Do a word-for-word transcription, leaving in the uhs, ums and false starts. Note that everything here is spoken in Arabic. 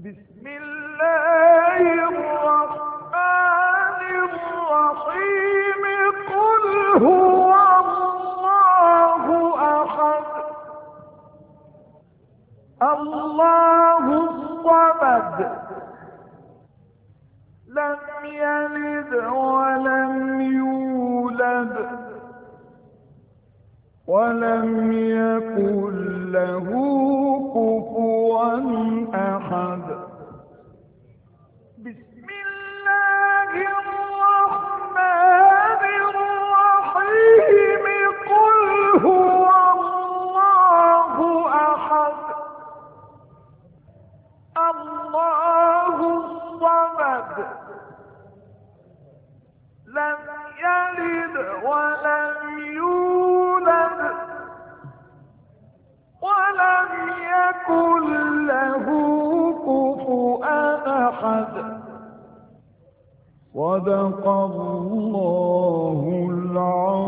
بسم الله الرحمن الرحيم. قل هو الله أحد الله الصمد لم يلد ولم يولد ولم يكن له كفوا أحد. بسم الله الرحمن الرحيم. قل هو الله أحد الله الصمد لم يلد ولم يولد ولم يكن له كفوا أحد. صدق الله العظيم.